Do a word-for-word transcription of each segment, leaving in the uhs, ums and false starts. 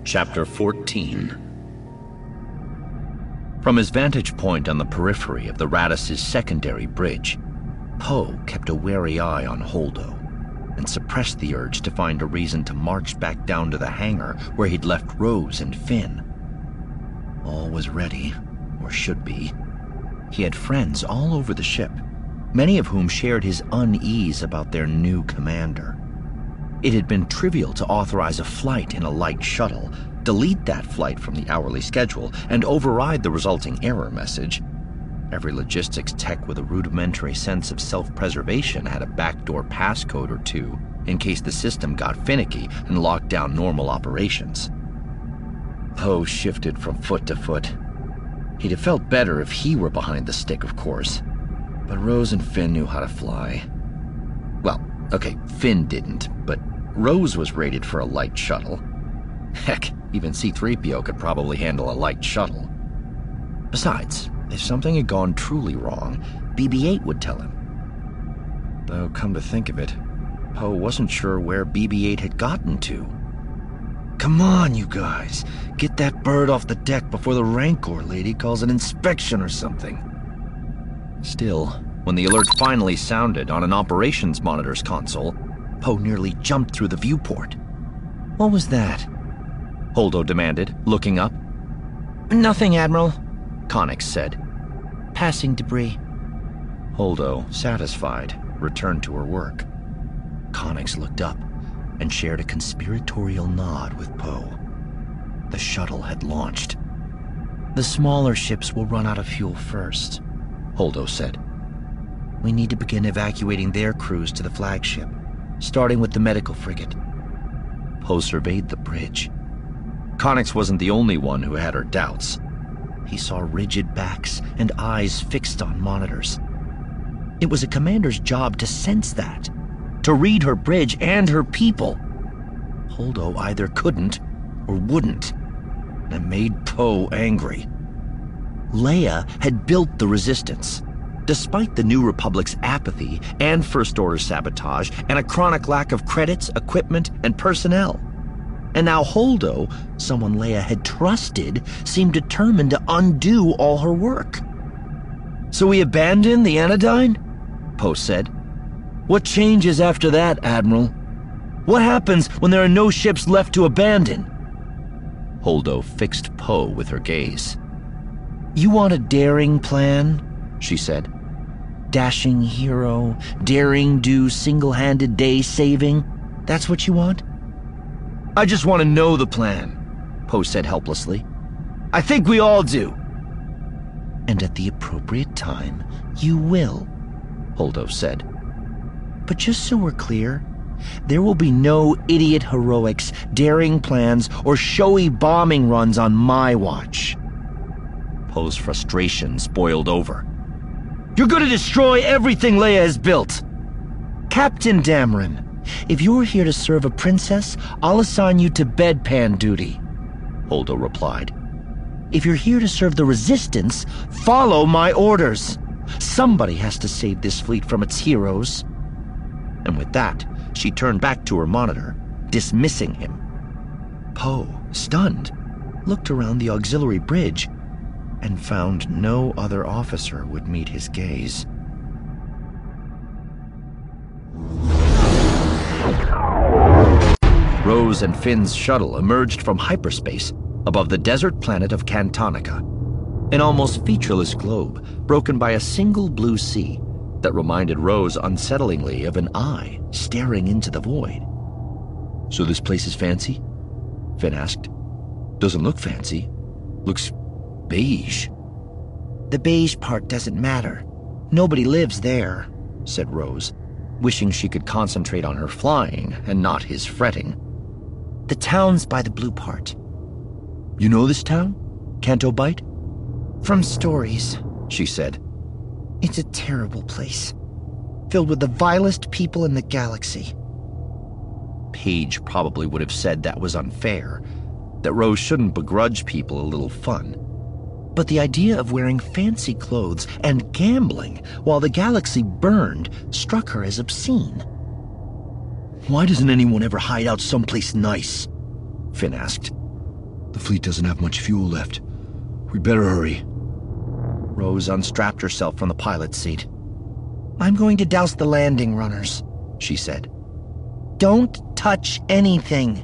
Chapter fourteen. From his vantage point on the periphery of the Radis's secondary bridge, Poe kept a wary eye on Holdo and suppressed the urge to find a reason to march back down to the hangar where he'd left Rose and Finn. All was ready, or should be. He had friends all over the ship, many of whom shared his unease about their new commander. It had been trivial to authorize a flight in a light shuttle, delete that flight from the hourly schedule, and override the resulting error message. Every logistics tech with a rudimentary sense of self-preservation had a backdoor passcode or two in case the system got finicky and locked down normal operations. Poe shifted from foot to foot. He'd have felt better if he were behind the stick, of course, but Rose and Finn knew how to fly. Well, okay, Finn didn't, but Rose was rated for a light shuttle. Heck, even C three P O could probably handle a light shuttle. Besides, if something had gone truly wrong, B B eight would tell him. Though, come to think of it, Poe wasn't sure where B B eight had gotten to. Come on, you guys. Get that bird off the deck before the Rancor lady calls an inspection or something. Still, when the alert finally sounded on an operations monitor's console, Poe nearly jumped through the viewport. What was that? Holdo demanded, looking up. Nothing, Admiral, Connix said. Passing debris. Holdo, satisfied, returned to her work. Connix looked up and shared a conspiratorial nod with Poe. The shuttle had launched. The smaller ships will run out of fuel first, Holdo said. We need to begin evacuating their crews to the flagship, starting with the medical frigate. Poe surveyed the bridge. Connix wasn't the only one who had her doubts. He saw rigid backs and eyes fixed on monitors. It was a commander's job to sense that, to read her bridge and her people. Holdo either couldn't or wouldn't, and it made Poe angry. Leia had built the Resistance, despite the New Republic's apathy and First Order sabotage and a chronic lack of credits, equipment, and personnel. And now Holdo, someone Leia had trusted, seemed determined to undo all her work. So we abandon the Anodyne? Poe said. What changes after that, Admiral? What happens when there are no ships left to abandon? Holdo fixed Poe with her gaze. You want a daring plan? She said. Dashing hero, daring do single-handed day saving? That's what you want? I just want to know the plan, Poe said helplessly. I think we all do. And at the appropriate time, you will, Holdo said. But just so we're clear, there will be no idiot heroics, daring plans, or showy bombing runs on my watch. Poe's frustrations boiled over. You're going to destroy everything Leia has built. Captain Dameron, if you're here to serve a princess, I'll assign you to bedpan duty, Holdo replied. If you're here to serve the Resistance, follow my orders. Somebody has to save this fleet from its heroes. And with that, she turned back to her monitor, dismissing him. Poe, stunned, looked around the auxiliary bridge and found no other officer would meet his gaze. Rose and Finn's shuttle emerged from hyperspace above the desert planet of Cantonica, an almost featureless globe broken by a single blue sea that reminded Rose unsettlingly of an eye staring into the void. So this place is fancy? Finn asked. Doesn't look fancy. Looks beige. The beige part doesn't matter. Nobody lives there, said Rose, wishing she could concentrate on her flying and not his fretting. The town's by the blue part. You know this town? Canto Bight? From stories, she said. It's a terrible place, filled with the vilest people in the galaxy. Paige probably would have said that was unfair, that Rose shouldn't begrudge people a little fun. But the idea of wearing fancy clothes and gambling while the galaxy burned struck her as obscene. Why doesn't anyone ever hide out someplace nice? Finn asked. The fleet doesn't have much fuel left. We better hurry. Rose unstrapped herself from the pilot's seat. I'm going to douse the landing runners, she said. Don't touch anything.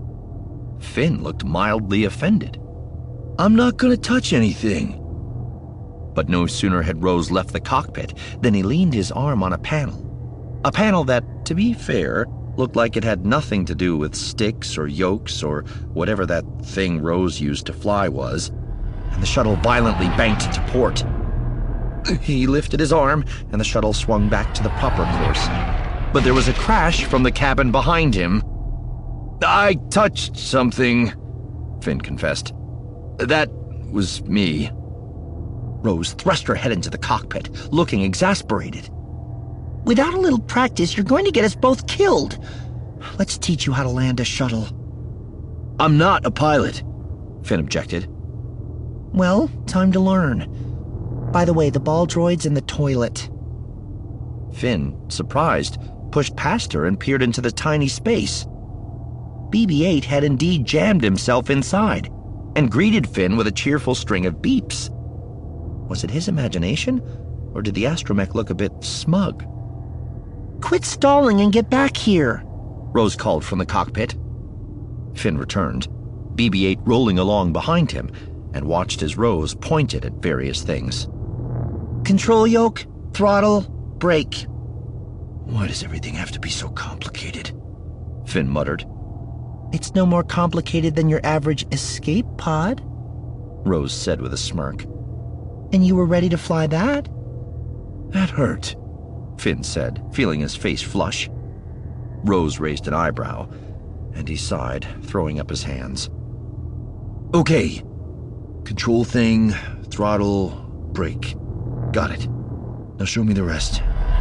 Finn looked mildly offended. I'm not gonna touch anything. But no sooner had Rose left the cockpit than he leaned his arm on a panel. A panel that, to be fair, looked like it had nothing to do with sticks or yokes or whatever that thing Rose used to fly was, and the shuttle violently banked to port. He lifted his arm, and the shuttle swung back to the proper course. But there was a crash from the cabin behind him. I touched something, Finn confessed. That was me. Rose thrust her head into the cockpit, looking exasperated. Without a little practice, you're going to get us both killed. Let's teach you how to land a shuttle. I'm not a pilot, Finn objected. Well, time to learn. By the way, the ball droid's in the toilet. Finn, surprised, pushed past her and peered into the tiny space. B B eight had indeed jammed himself inside and greeted Finn with a cheerful string of beeps. Was it his imagination, or did the astromech look a bit smug? Quit stalling and get back here, Rose called from the cockpit. Finn returned, B B eight rolling along behind him, and watched as Rose pointed at various things. Control yoke, throttle, brake. Why does everything have to be so complicated? Finn muttered. It's no more complicated than your average escape pod, Rose said with a smirk. And you were ready to fly that? That hurt, Finn said, feeling his face flush. Rose raised an eyebrow, and he sighed, throwing up his hands. Okay. Control thing, throttle, brake. Got it. Now show me the rest.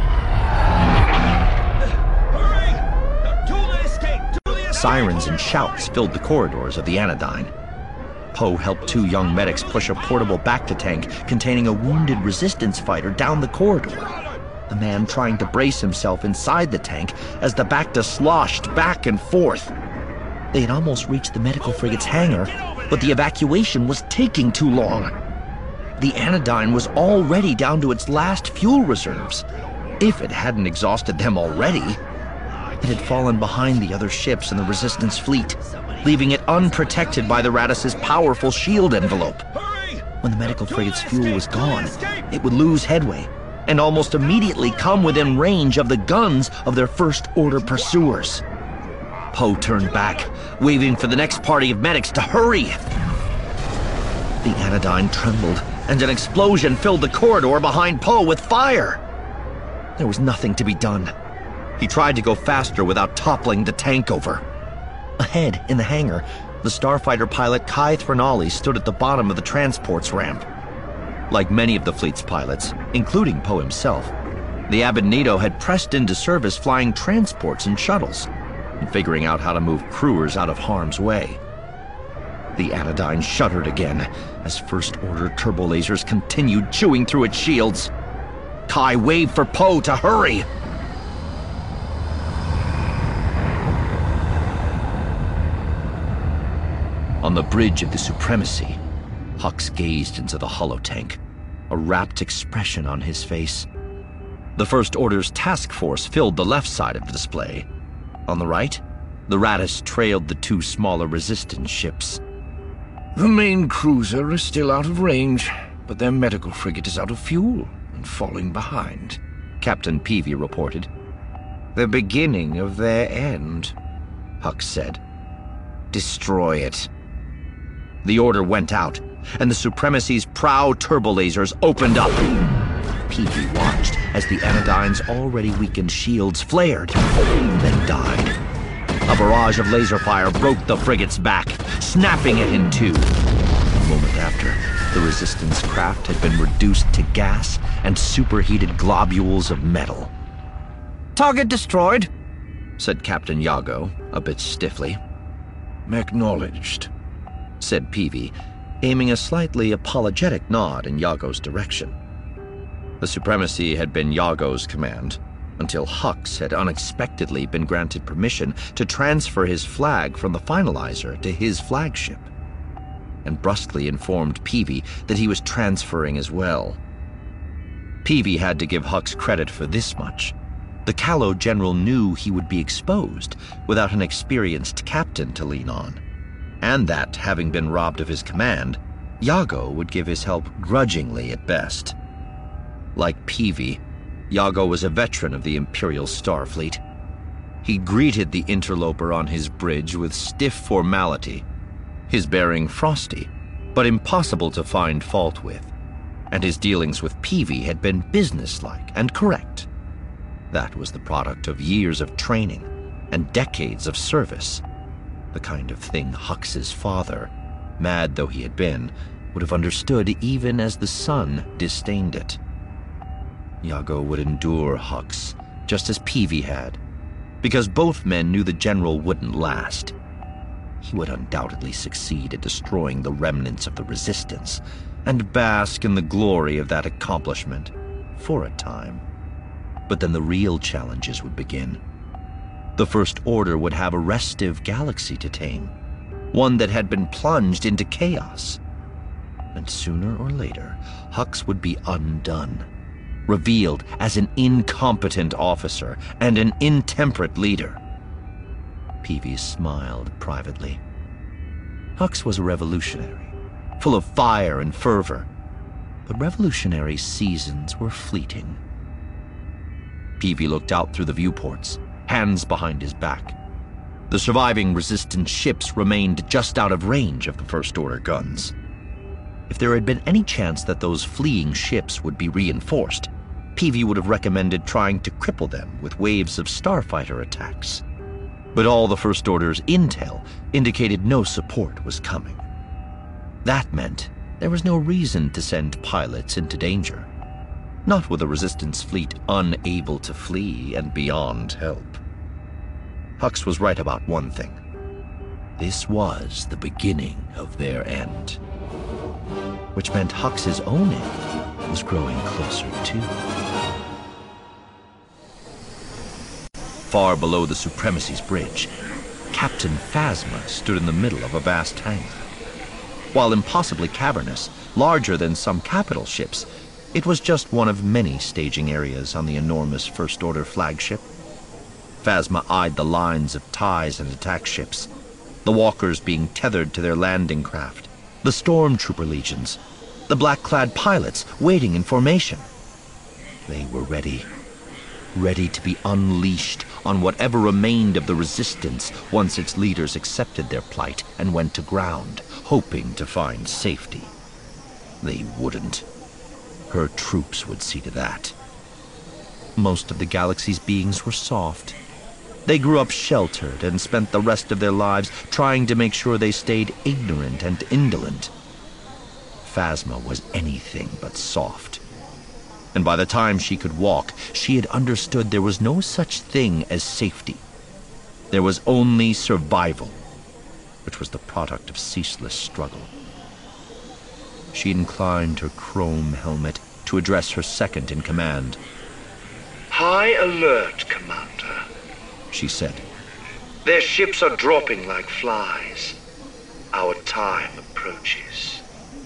Hurry! To the escape! To the escape! Sirens and shouts filled the corridors of the Anodyne. Poe helped two young medics push a portable Bacta tank containing a wounded resistance fighter down the corridor, the man trying to brace himself inside the tank as the Bacta sloshed back and forth. They had almost reached the medical frigate's hangar, but the evacuation was taking too long. The Anodyne was already down to its last fuel reserves, if it hadn't exhausted them already. It had fallen behind the other ships in the Resistance fleet, leaving it unprotected by the Raddus's powerful shield envelope. When the medical frigate's fuel was gone, it would lose headway and almost immediately come within range of the guns of their first-order pursuers. Poe turned back, waving for the next party of medics to hurry. The Anodyne trembled, and an explosion filled the corridor behind Poe with fire. There was nothing to be done. He tried to go faster without toppling the tank over. Ahead, in the hangar, the starfighter pilot Kai Threnali stood at the bottom of the transports ramp. Like many of the fleet's pilots, including Poe himself, the Abednego had pressed into service flying transports and shuttles, and figuring out how to move crewers out of harm's way. The Anodyne shuddered again as first-order turbolasers continued chewing through its shields. Kai waved for Poe to hurry. On the bridge of the Supremacy, Hux gazed into the holotank, a rapt expression on his face. The First Order's task force filled the left side of the display. On the right, the Raddus trailed the two smaller Resistance ships. The main cruiser is still out of range, but their medical frigate is out of fuel and falling behind, Captain Peavy reported. The beginning of their end, Hux said. Destroy it. The order went out, and the Supremacy's prow turbolasers opened up. Peavy watched as the Anodyne's already weakened shields flared, then died. A barrage of laser fire broke the frigate's back, snapping it in two. A moment after, the Resistance craft had been reduced to gas and superheated globules of metal. Target destroyed, said Captain Yago, a bit stiffly. Acknowledged, said Peavy, aiming a slightly apologetic nod in Yago's direction. The Supremacy had been Yago's command, until Hux had unexpectedly been granted permission to transfer his flag from the Finalizer to his flagship. and brusquely informed Peavey that he was transferring as well. Peavey had to give Hux credit for this much. The Callow general knew he would be exposed without an experienced captain to lean on, and that, having been robbed of his command, Yago would give his help grudgingly at best. Like Peavey, Yago was a veteran of the Imperial Starfleet. He greeted the interloper on his bridge with stiff formality, his bearing frosty, but impossible to find fault with, and his dealings with Peavey had been businesslike and correct. That was the product of years of training and decades of service, the kind of thing Hux's father, mad though he had been, would have understood even as the son disdained it. Yago would endure Hux, just as Peavey had, because both men knew the general wouldn't last. He would undoubtedly succeed at destroying the remnants of the Resistance and bask in the glory of that accomplishment for a time. But then the real challenges would begin. The First Order would have a restive galaxy to tame, one that had been plunged into chaos. And sooner or later, Hux would be undone, revealed as an incompetent officer and an intemperate leader. Peavey smiled privately. Hux was a revolutionary, full of fire and fervor, but revolutionary seasons were fleeting. Peavey looked out through the viewports, hands behind his back. The surviving Resistance ships remained just out of range of the First Order guns. If there had been any chance that those fleeing ships would be reinforced, Peavey would have recommended trying to cripple them with waves of starfighter attacks. But all the First Order's intel indicated no support was coming. That meant there was no reason to send pilots into danger. Not with a Resistance fleet unable to flee and beyond help. Hux was right about one thing. This was the beginning of their end. Which meant Hux's own end was growing closer too. Far below the Supremacy's bridge, Captain Phasma stood in the middle of a vast hangar. While impossibly cavernous, larger than some capital ships, it was just one of many staging areas on the enormous First Order flagship. Phasma eyed the lines of ties and attack ships, the walkers being tethered to their landing craft, the stormtrooper legions, the black-clad pilots waiting in formation. They were ready, ready to be unleashed on whatever remained of the Resistance once its leaders accepted their plight and went to ground, hoping to find safety. They wouldn't. Her troops would see to that. Most of the galaxy's beings were soft. They grew up sheltered and spent the rest of their lives trying to make sure they stayed ignorant and indolent. Phasma was anything but soft. And by the time she could walk, she had understood there was no such thing as safety. There was only survival, which was the product of ceaseless struggle. She inclined her chrome helmet to address her second in command. High alert, Commander, she said. Their ships are dropping like flies. Our time approaches.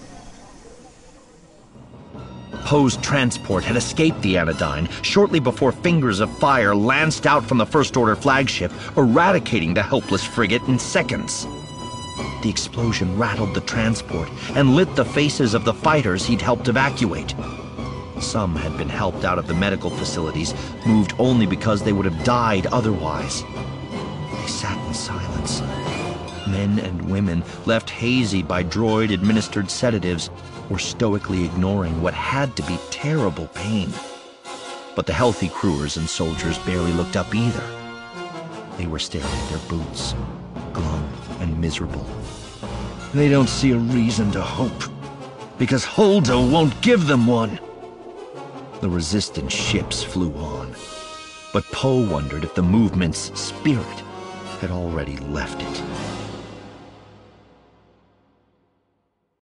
Poe's transport had escaped the Anodyne shortly before fingers of fire lanced out from the First Order flagship, eradicating the helpless frigate in seconds. The explosion rattled the transport and lit the faces of the fighters he'd helped evacuate. Some had been helped out of the medical facilities, moved only because they would have died otherwise. They sat in silence. Men and women, left hazy by droid-administered sedatives, were stoically ignoring what had to be terrible pain. But the healthy crewers and soldiers barely looked up either. They were staring at their boots, glum and miserable. They don't see a reason to hope, because Holdo won't give them one. The Resistance ships flew on, but Poe wondered if the movement's spirit had already left it.